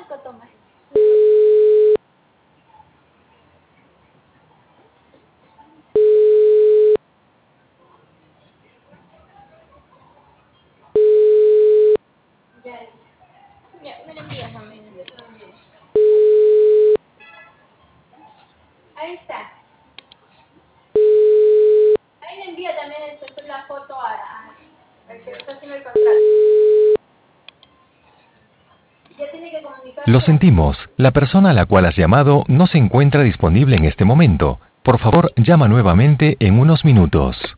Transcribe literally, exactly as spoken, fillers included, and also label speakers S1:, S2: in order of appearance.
S1: que tome. Ya, ya, me lo envías a mí. Ahí está. Ahí le envía también el- la foto a, a- al que está haciendo el contrato. Ya tiene que comunicarse.
S2: Lo sentimos, la persona a la cual has llamado no se encuentra disponible en este momento. Por favor, llama nuevamente en unos minutos.